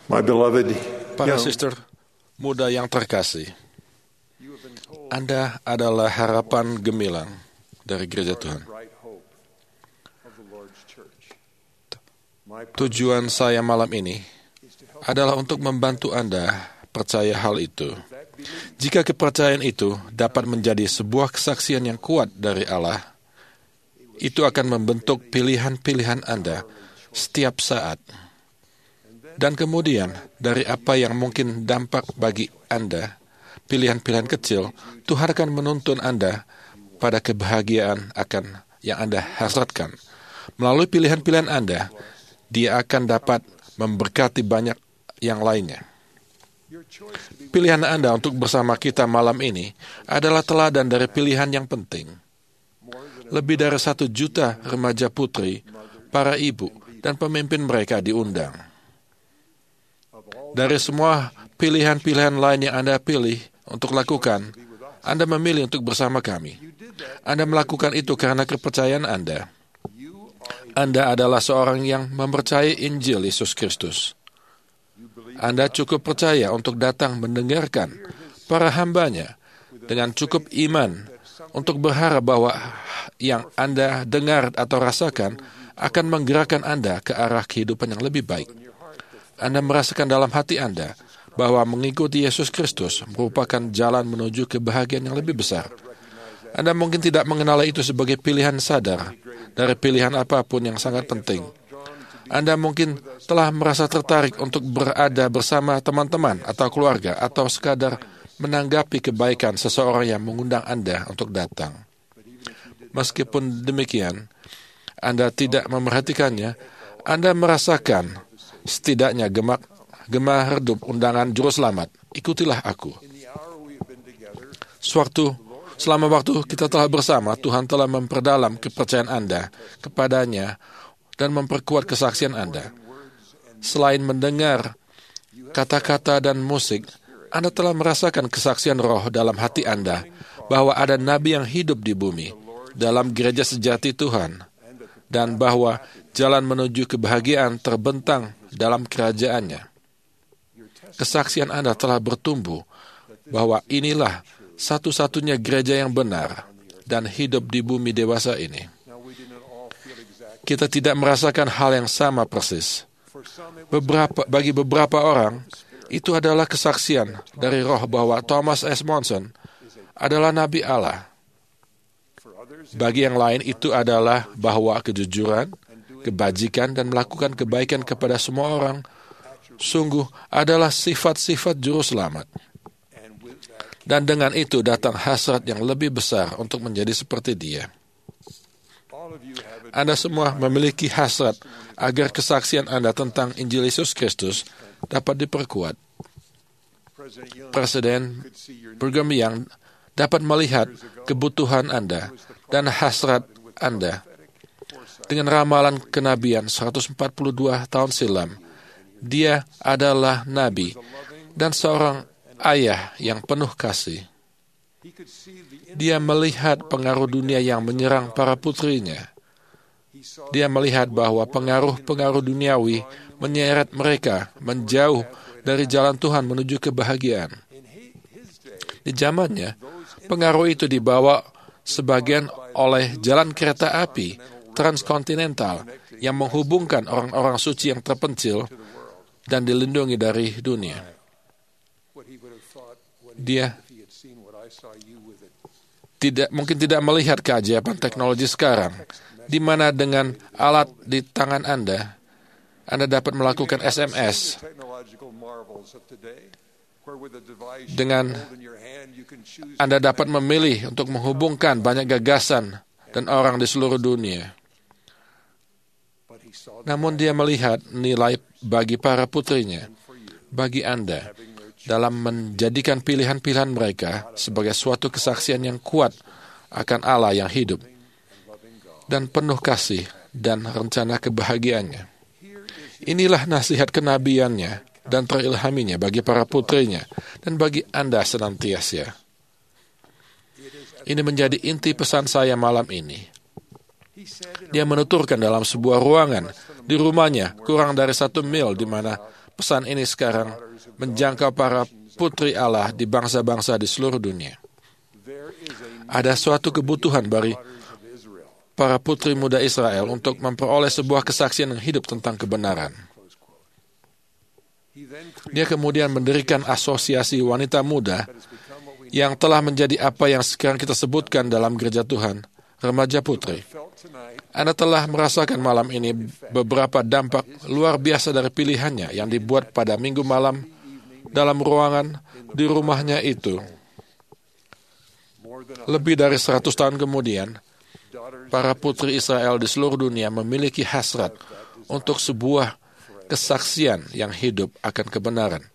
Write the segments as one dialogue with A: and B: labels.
A: My beloved
B: Para
A: young,
B: sister muda yang terkasih, Anda adalah harapan gemilang dari gereja Tuhan.
A: bright hope of the Lord's church. My
B: Tujuan saya malam ini adalah untuk membantu Anda percaya hal itu. Jika kepercayaan itu dapat menjadi sebuah kesaksian yang kuat dari Allah, itu akan membentuk pilihan-pilihan Anda setiap saat. Dan kemudian, dari apa yang mungkin dampak bagi Anda, pilihan-pilihan kecil, Tuhan akan menuntun Anda pada kebahagiaan akan yang Anda hasratkan. Melalui pilihan-pilihan Anda, Dia akan dapat memberkati banyak yang lainnya. Pilihan Anda untuk bersama kita malam ini adalah teladan dari pilihan yang penting. Lebih dari 1 juta remaja putri, para ibu, dan pemimpin mereka diundang. Dari semua pilihan-pilihan lain yang Anda pilih untuk lakukan, Anda memilih untuk bersama kami. Anda melakukan itu karena kepercayaan Anda. Anda adalah seorang yang mempercayai Injil Yesus Kristus. Anda cukup percaya untuk datang mendengarkan para hambanya dengan cukup iman untuk berharap bahwa yang Anda dengar atau rasakan akan menggerakkan Anda ke arah kehidupan yang lebih baik. Anda merasakan dalam hati Anda bahwa mengikuti Yesus Kristus merupakan jalan menuju kebahagiaan yang lebih besar. Anda mungkin tidak mengenali itu sebagai pilihan sadar dari pilihan apapun yang sangat penting. Anda mungkin telah merasa tertarik untuk berada bersama teman-teman atau keluarga atau sekadar menanggapi kebaikan seseorang yang mengundang Anda untuk datang. Meskipun demikian, Anda tidak memerhatikannya, Anda merasakan setidaknya gema redup undangan juru selamat. Ikutilah aku. Selama waktu kita telah bersama, Tuhan telah memperdalam kepercayaan Anda kepadanya dan memperkuat kesaksian Anda. Selain mendengar kata-kata dan musik, Anda telah merasakan kesaksian roh dalam hati Anda bahwa ada nabi yang hidup di bumi dalam gereja sejati Tuhan dan bahwa jalan menuju kebahagiaan terbentang dalam kerajaannya. Kesaksian Anda telah bertumbuh bahwa inilah satu-satunya gereja yang benar dan hidup di bumi dewasa ini. Kita tidak merasakan hal yang sama persis. Bagi beberapa orang, itu adalah kesaksian dari roh bahwa Thomas S. Monson adalah Nabi Allah. Bagi yang lain, itu adalah bahwa kejujuran, kebajikan, dan melakukan kebaikan kepada semua orang sungguh adalah sifat-sifat juru selamat. Dan dengan itu datang hasrat yang lebih besar untuk menjadi seperti Dia. Anda semua memiliki hasrat agar kesaksian Anda tentang Injil Yesus Kristus dapat diperkuat. Presiden Brigham Young dapat melihat kebutuhan Anda dan hasrat Anda. Dengan ramalan kenabian 142 tahun silam, Dia adalah Nabi dan seorang ayah yang penuh kasih. Dia melihat pengaruh dunia yang menyerang para putrinya. Dia melihat bahwa pengaruh-pengaruh duniawi menyeret mereka menjauh dari jalan Tuhan menuju kebahagiaan. Di zamannya, pengaruh itu dibawa sebagian oleh jalan kereta api transkontinental yang menghubungkan orang-orang suci yang terpencil dan dilindungi dari dunia. Dia mungkin tidak melihat keajaiban teknologi sekarang, di mana dengan alat di tangan Anda dapat melakukan SMS. Dengan Anda dapat memilih untuk menghubungkan banyak gagasan dan orang di seluruh dunia. Namun dia melihat nilai bagi para putrinya, bagi Anda, dalam menjadikan pilihan-pilihan mereka sebagai suatu kesaksian yang kuat akan Allah yang hidup dan penuh kasih dan rencana kebahagiaannya. Inilah nasihat kenabiannya dan terilhaminya bagi para putrinya dan bagi Anda senantiasa. Ini menjadi inti pesan saya malam ini. Dia menuturkan dalam sebuah ruangan di rumahnya kurang dari 1 mil di mana pesan ini sekarang menjangkau para putri Allah di bangsa-bangsa di seluruh dunia. Ada suatu kebutuhan bagi para putri muda Israel untuk memperoleh sebuah kesaksian yang hidup tentang kebenaran. Dia kemudian mendirikan asosiasi wanita muda yang telah menjadi apa yang sekarang kita sebutkan dalam gereja Tuhan, remaja putri. Anda telah merasakan malam ini beberapa dampak luar biasa dari pilihannya yang dibuat pada minggu malam dalam ruangan di rumahnya itu. Lebih dari 100 tahun kemudian, para putri Israel di seluruh dunia memiliki hasrat untuk sebuah kesaksian yang hidup akan kebenaran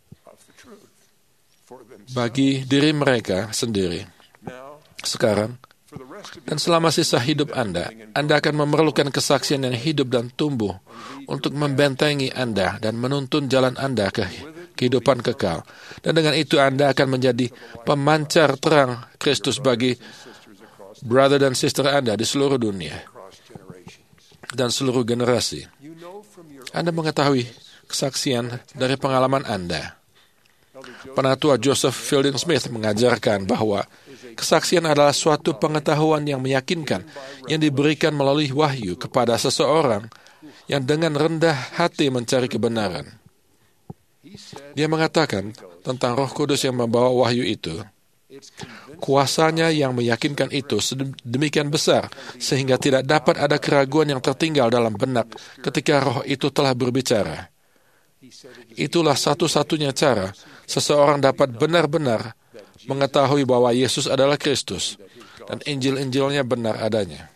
B: bagi diri mereka sendiri. Sekarang, dan selama sisa hidup Anda akan memerlukan kesaksian yang hidup dan tumbuh untuk membentengi Anda dan menuntun jalan Anda ke kehidupan kekal. Dan dengan itu Anda akan menjadi pemancar terang Kristus bagi brother dan sister Anda di seluruh dunia dan seluruh generasi. Anda mengetahui kesaksian dari pengalaman Anda. Penatua Joseph Fielding Smith mengajarkan bahwa kesaksian adalah suatu pengetahuan yang meyakinkan yang diberikan melalui wahyu kepada seseorang yang dengan rendah hati mencari kebenaran. Dia mengatakan tentang Roh Kudus yang membawa wahyu itu, kuasanya yang meyakinkan itu sedemikian besar sehingga tidak dapat ada keraguan yang tertinggal dalam benak ketika Roh itu telah berbicara. Itulah satu-satunya cara seseorang dapat benar-benar mengetahui bahwa Yesus adalah Kristus dan Injil-Injilnya benar adanya.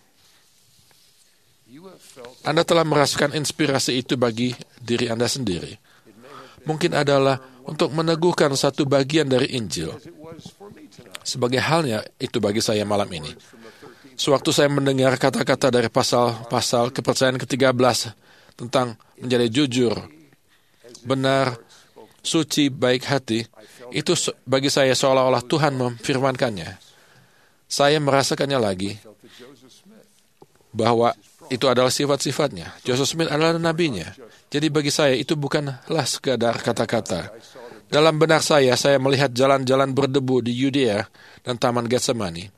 B: Anda telah merasakan inspirasi itu bagi diri Anda sendiri. Mungkin adalah untuk meneguhkan satu bagian dari Injil. Sebagai halnya itu bagi saya malam ini. Sewaktu saya mendengar kata-kata dari pasal kepercayaan ke-13 tentang menjadi jujur, benar, suci, baik hati, itu bagi saya seolah-olah Tuhan memfirmankannya. Saya merasakannya lagi bahwa itu adalah sifat-sifatnya. Joseph Smith adalah nabinya. Jadi bagi saya itu bukanlah sekadar kata-kata. Dalam benak saya melihat jalan-jalan berdebu di Yudea dan Taman Getsemani.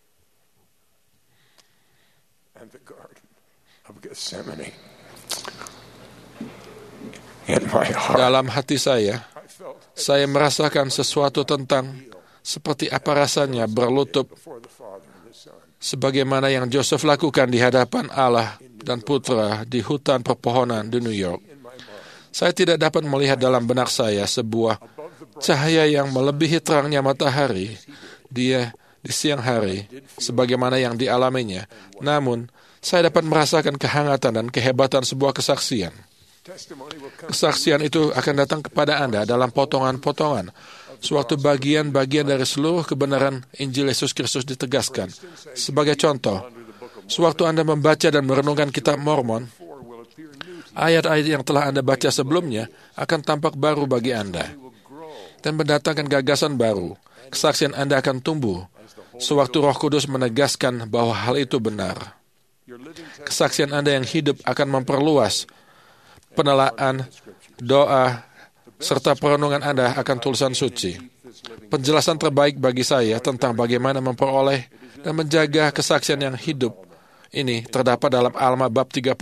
B: Dalam hati saya merasakan sesuatu tentang seperti apa rasanya berlutut sebagaimana yang Joseph lakukan di hadapan Allah dan Putra di hutan pepohonan di New York. Saya tidak dapat melihat dalam benak saya sebuah cahaya yang melebihi terangnya matahari dia di siang hari sebagaimana yang dialaminya. Namun, saya dapat merasakan kehangatan dan kehebatan sebuah kesaksian. Kesaksian itu akan datang kepada Anda dalam potongan-potongan, suatu bagian-bagian dari seluruh kebenaran Injil Yesus Kristus ditegaskan. Sebagai contoh, sewaktu Anda membaca dan merenungkan kitab Mormon, ayat-ayat yang telah Anda baca sebelumnya akan tampak baru bagi Anda dan mendatangkan gagasan baru. Kesaksian Anda akan tumbuh sewaktu Roh Kudus menegaskan bahwa hal itu benar. Kesaksian Anda yang hidup akan memperluas penelaan, doa, serta perenungan Anda akan tulisan suci. Penjelasan terbaik bagi saya tentang bagaimana memperoleh dan menjaga kesaksian yang hidup ini terdapat dalam Alma bab 32.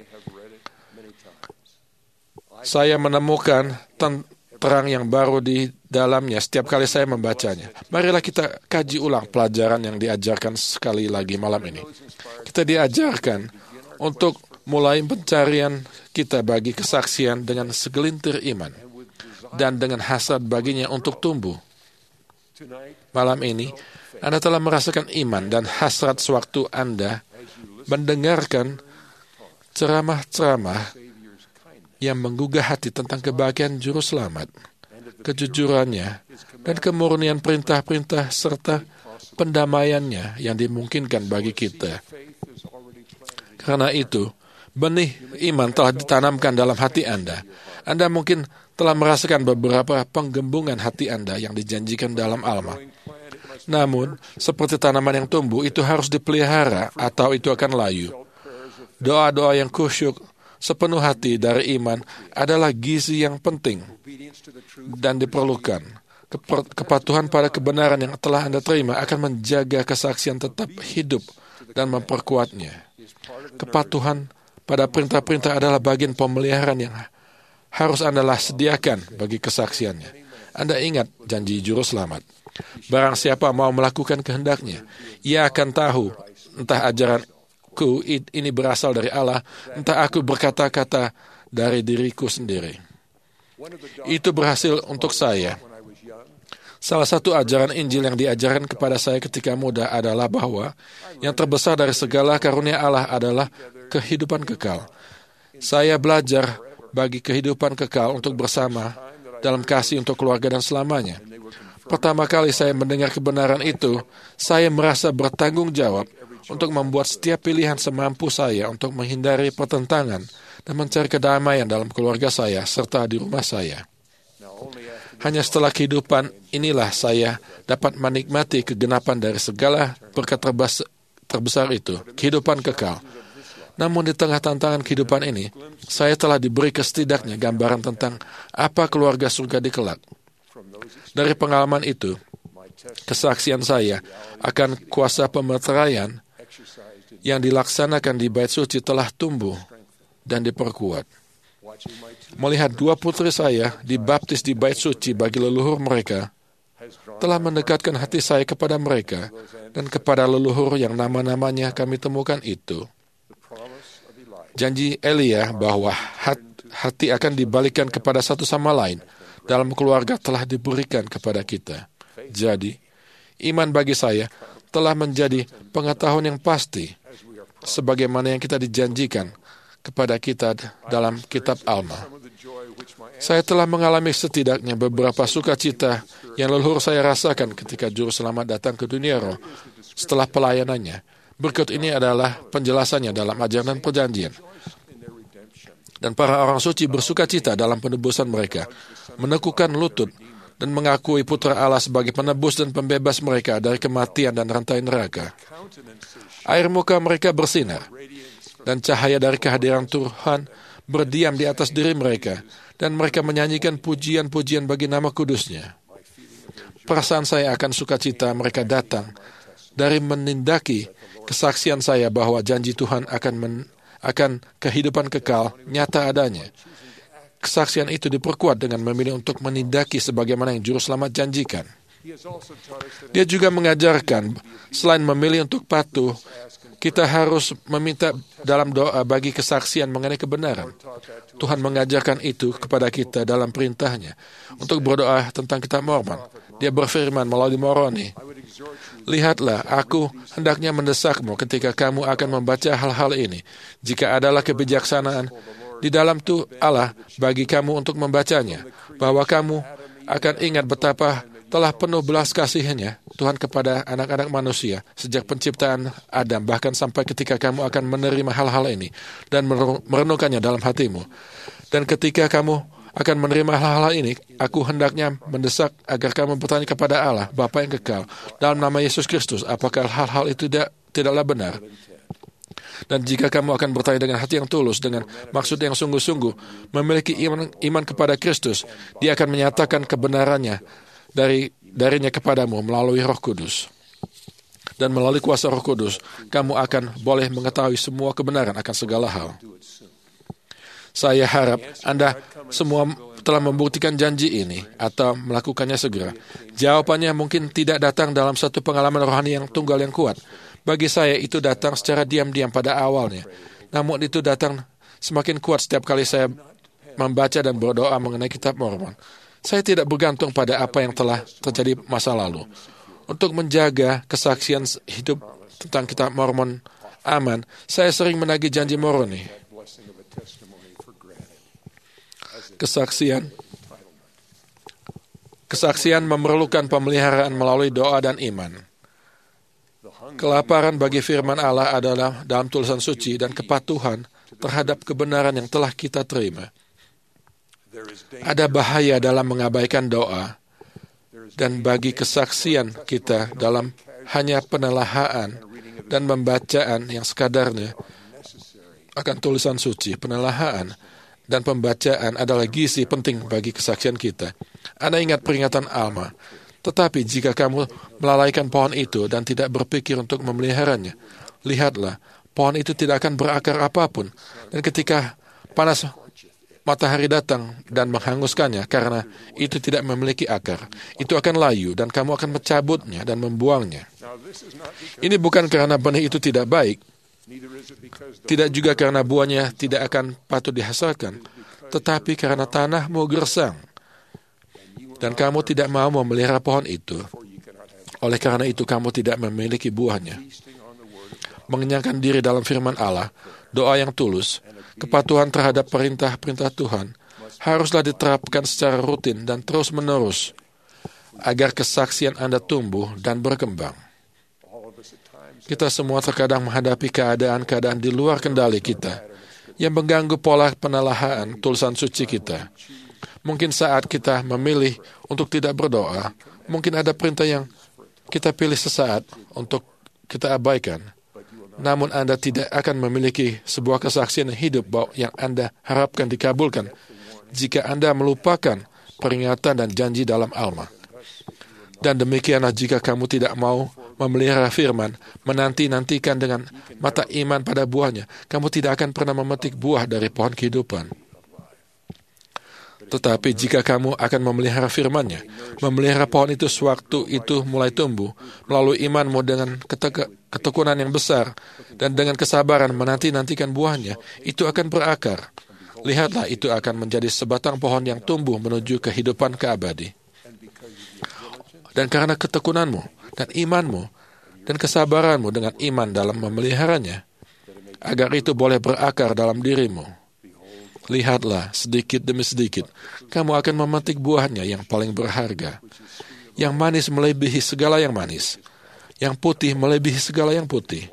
B: Saya menemukan terang yang baru di dalamnya setiap kali saya membacanya. Marilah kita kaji ulang pelajaran yang diajarkan sekali lagi malam ini. Kita diajarkan untuk mulai pencarian kita bagi kesaksian dengan segelintir iman dan dengan hasrat baginya untuk tumbuh. Malam ini, Anda telah merasakan iman dan hasrat sewaktu Anda mendengarkan ceramah-ceramah yang menggugah hati tentang kebahagiaan Juru Selamat, kejujurannya, dan kemurnian perintah-perintah serta pendamaiannya yang dimungkinkan bagi kita. Karena itu, benih iman telah ditanamkan dalam hati Anda. Anda mungkin telah merasakan beberapa penggembungan hati Anda yang dijanjikan dalam Alma. Namun, seperti tanaman yang tumbuh, itu harus dipelihara atau itu akan layu. Doa-doa yang kusyuk sepenuh hati dari iman adalah gizi yang penting
A: Obedience to the truth
B: dan diperlukan. Kepatuhan pada kebenaran yang telah Anda terima akan menjaga kesaksian tetap hidup dan memperkuatnya.
A: is part of the
B: Kepatuhan pada perintah-perintah adalah bagian pemeliharaan yang harus Anda sediakan bagi kesaksiannya. Anda ingat janji juru selamat. Barang siapa mau melakukan kehendaknya, ia akan tahu entah ajaranku ini berasal dari Allah, entah aku berkata-kata dari diriku sendiri.
A: one of the
B: Itu berhasil untuk saya.
A: when I was young.
B: Salah satu ajaran Injil yang diajarkan kepada saya ketika muda adalah bahwa yang terbesar dari segala karunia Allah adalah kehidupan kekal. Saya belajar bagi kehidupan kekal untuk bersama dalam kasih untuk keluarga dan selamanya. Pertama kali saya mendengar kebenaran itu, saya merasa bertanggung jawab untuk membuat setiap pilihan semampu saya untuk menghindari pertentangan dan mencari kedamaian dalam keluarga saya serta di rumah saya. Hanya setelah kehidupan inilah saya dapat menikmati kegenapan dari segala berkat terbesar itu, kehidupan kekal. Namun di tengah tantangan kehidupan ini, saya telah diberi setidaknya gambaran tentang apa keluarga surga di kelak. Dari pengalaman itu, kesaksian saya akan kuasa pemeteraian yang dilaksanakan di Bait Suci telah tumbuh dan diperkuat. Melihat dua putri saya dibaptis di Bait Suci bagi leluhur mereka, telah mendekatkan hati saya kepada mereka dan kepada leluhur yang nama-namanya kami temukan itu. Janji Elia bahwa hati akan dibalikan kepada satu sama lain dalam keluarga telah diberikan kepada kita. Jadi, iman bagi saya telah menjadi pengetahuan yang pasti sebagaimana yang kita dijanjikan kepada kita dalam kitab Alma. Saya telah mengalami setidaknya beberapa sukacita yang leluhur saya rasakan ketika juru selamat datang ke dunia roh setelah pelayanannya. Berikut ini adalah penjelasannya dalam ajaran perjanjian. Dan para orang suci bersukacita dalam penebusan mereka, menekukkan lutut, dan mengakui putra Allah sebagai penebus dan pembebas mereka dari kematian dan rantai neraka. Air muka mereka bersinar, dan cahaya dari kehadiran Tuhan berdiam di atas diri mereka, dan mereka menyanyikan pujian-pujian bagi nama kudusnya. Perasaan saya akan sukacita mereka datang dari menindaki kesaksian saya bahwa janji Tuhan akan kehidupan kekal nyata adanya. Kesaksian itu diperkuat dengan memilih untuk menindaki sebagaimana yang juru selamat janjikan. Dia juga mengajarkan, selain memilih untuk patuh, kita harus meminta dalam doa bagi kesaksian mengenai kebenaran. Tuhan mengajarkan itu kepada kita dalam perintahnya untuk berdoa tentang kitab Mormon. Dia berfirman melalui Moroni, "Lihatlah, aku hendaknya mendesakmu ketika kamu akan membaca hal-hal ini. Jika adalah kebijaksanaan di dalam Allah bagi kamu untuk membacanya, bahwa kamu akan ingat betapa telah penuh belas kasihnya Tuhan kepada anak-anak manusia sejak penciptaan Adam, bahkan sampai ketika kamu akan menerima hal-hal ini dan merenungkannya dalam hatimu. Dan ketika kamu akan menerima hal-hal ini, aku hendaknya mendesak agar kamu bertanya kepada Allah, Bapa yang kekal, dalam nama Yesus Kristus, apakah hal-hal itu tidaklah benar? Dan jika kamu akan bertanya dengan hati yang tulus, dengan maksud yang sungguh-sungguh, memiliki iman kepada Kristus, Dia akan menyatakan kebenarannya darinya kepadamu melalui Roh Kudus. Dan melalui kuasa Roh Kudus, kamu akan boleh mengetahui semua kebenaran akan segala hal. Saya harap Anda semua telah membuktikan janji ini atau melakukannya segera. Jawabannya mungkin tidak datang dalam satu pengalaman rohani yang tunggal yang kuat. Bagi saya itu datang secara diam-diam pada awalnya. Namun itu datang semakin kuat setiap kali saya membaca dan berdoa mengenai kitab Mormon. Saya tidak bergantung pada apa yang telah terjadi masa lalu. Untuk menjaga kesaksian hidup tentang kitab Mormon aman, saya sering menagih janji Moroni. Kesaksian memerlukan pemeliharaan melalui doa dan iman. Kelaparan bagi firman Allah adalah dalam tulisan suci dan kepatuhan terhadap kebenaran yang telah kita terima. Ada bahaya dalam mengabaikan doa dan bagi kesaksian kita dalam hanya penelahaan dan pembacaan yang sekadarnya akan tulisan suci, penelaahan, dan pembacaan adalah gizi penting bagi kesaksian kita. Anda ingat peringatan Alma. Tetapi jika kamu melalaikan pohon itu dan tidak berpikir untuk memeliharanya, lihatlah, pohon itu tidak akan berakar apapun. Dan ketika panas matahari datang dan menghanguskannya karena itu tidak memiliki akar, itu akan layu dan kamu akan mencabutnya dan membuangnya. Ini bukan karena benih itu tidak baik, tidak juga karena buahnya tidak akan patut dihasilkan, tetapi karena tanahmu gersang dan kamu tidak mau memelihara pohon itu. Oleh karena itu kamu tidak memiliki buahnya. Mengenyangkan diri dalam firman Allah, doa yang tulus, kepatuhan terhadap perintah-perintah Tuhan haruslah diterapkan secara rutin dan terus-menerus agar kesaksian Anda tumbuh dan berkembang. Kita semua terkadang menghadapi keadaan-keadaan di luar kendali kita yang mengganggu pola penelaahan tulisan suci kita. Mungkin saat kita memilih untuk tidak berdoa, mungkin ada perintah yang kita pilih sesaat untuk kita abaikan. Namun Anda tidak akan memiliki sebuah kesaksian yang hidup yang Anda harapkan dikabulkan jika Anda melupakan peringatan dan janji dalam Alma. Dan demikianlah jika kamu tidak mau memelihara firman, menanti-nantikan dengan mata iman pada buahnya, kamu tidak akan pernah memetik buah dari pohon kehidupan. Tetapi jika kamu akan memelihara firman-Nya, memelihara pohon itu sewaktu itu mulai tumbuh, melalui imanmu dengan ketekunan yang besar, dan dengan kesabaran menanti-nantikan buahnya, itu akan berakar. Lihatlah, itu akan menjadi sebatang pohon yang tumbuh menuju kehidupan keabadi. Dan karena ketekunanmu, dan imanmu, dan kesabaranmu dengan iman dalam memeliharanya, agar itu boleh berakar dalam dirimu. Lihatlah, sedikit demi sedikit, kamu akan memetik buahnya yang paling berharga, yang manis melebihi segala yang manis, yang putih melebihi segala yang putih,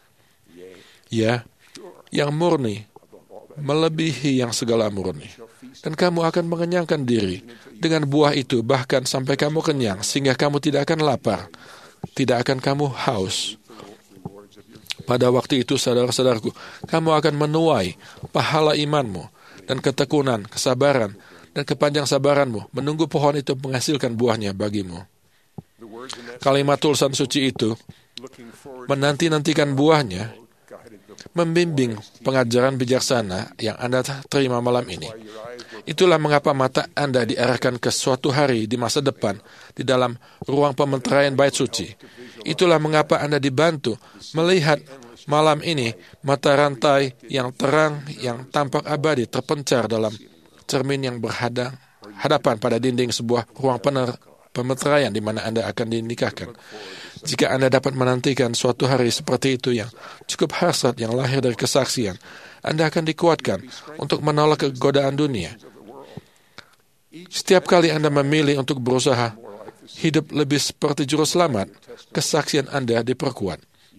B: ya, yang murni melebihi yang segala murni. Dan kamu akan mengenyangkan diri dengan buah itu bahkan sampai kamu kenyang, sehingga kamu tidak akan lapar, tidak akan kamu haus. Pada waktu itu, saudara-saudaraku, kamu akan menuai pahala imanmu dan ketekunan, kesabaran, dan kepanjang sabaranmu, menunggu pohon itu menghasilkan buahnya bagimu. Kalimat tulisan suci itu, menanti-nantikan buahnya, membimbing pengajaran bijaksana yang Anda terima malam ini. Itulah mengapa mata Anda diarahkan ke suatu hari di masa depan di dalam ruang pementeraian bait suci. Itulah mengapa Anda dibantu melihat malam ini mata rantai yang terang yang tampak abadi terpencar dalam cermin yang berhadapan pada dinding sebuah ruang pementeraian di mana Anda akan dinikahkan. Jika Anda dapat menantikan suatu hari seperti itu yang cukup hasrat yang lahir dari kesaksian, Anda akan dikuatkan untuk menolak kegodaan dunia. Setiap kali Anda memilih untuk berusaha hidup lebih seperti juru selamat, kesaksian Anda diperkuat.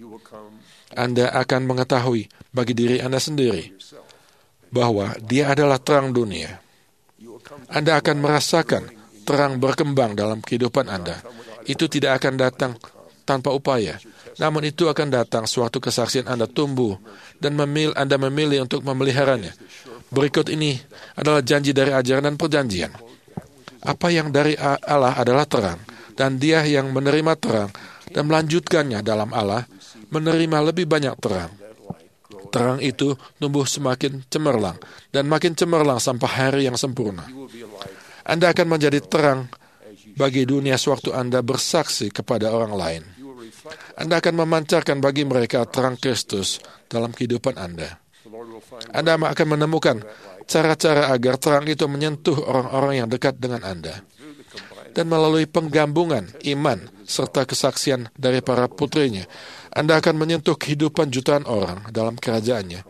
B: Anda akan mengetahui bagi diri Anda sendiri bahwa Dia adalah terang dunia. Anda akan merasakan terang berkembang dalam kehidupan Anda. Itu tidak akan datang tanpa upaya, namun itu akan datang sewaktu kesaksian Anda tumbuh dan Anda memilih untuk memeliharanya. Berikut ini adalah janji dari ajaran dan perjanjian. Apa yang dari Allah adalah terang, dan Dia yang menerima terang dan melanjutkannya dalam Allah, menerima lebih banyak terang. Terang itu tumbuh semakin cemerlang, dan makin cemerlang sampai hari yang sempurna. Anda akan menjadi terang bagi dunia sewaktu Anda bersaksi kepada orang lain. Anda akan memancarkan bagi mereka terang Kristus dalam kehidupan Anda. Anda akan menemukan cara-cara agar terang itu menyentuh orang-orang yang dekat dengan Anda. Dan melalui penggabungan iman serta kesaksian dari para putrinya, Anda akan menyentuh kehidupan jutaan orang dalam kerajaannya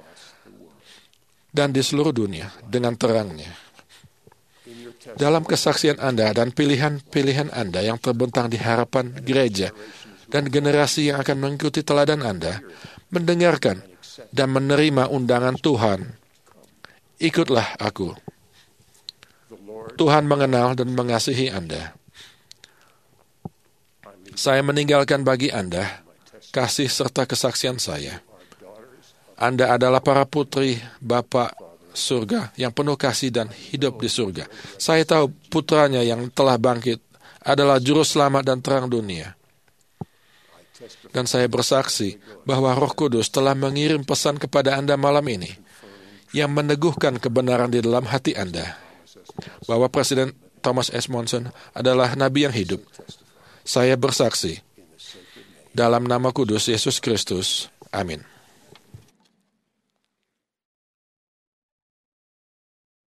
B: dan di seluruh dunia dengan terangnya. Dalam kesaksian Anda dan pilihan-pilihan Anda yang terbentang di harapan gereja dan generasi yang akan mengikuti teladan Anda, mendengarkan dan menerima undangan Tuhan, ikutlah aku. Tuhan mengenal dan mengasihi Anda. Saya meninggalkan bagi Anda kasih serta kesaksian saya. Anda adalah para putri Bapa surga yang penuh kasih dan hidup di surga. Saya tahu putranya yang telah bangkit adalah juru selamat dan terang dunia. Dan saya bersaksi bahwa Roh Kudus telah mengirim pesan kepada Anda malam ini yang meneguhkan kebenaran di dalam hati Anda, bahwa Presiden Thomas S. Monson adalah nabi yang hidup. Saya bersaksi dalam nama kudus Yesus Kristus. Amin.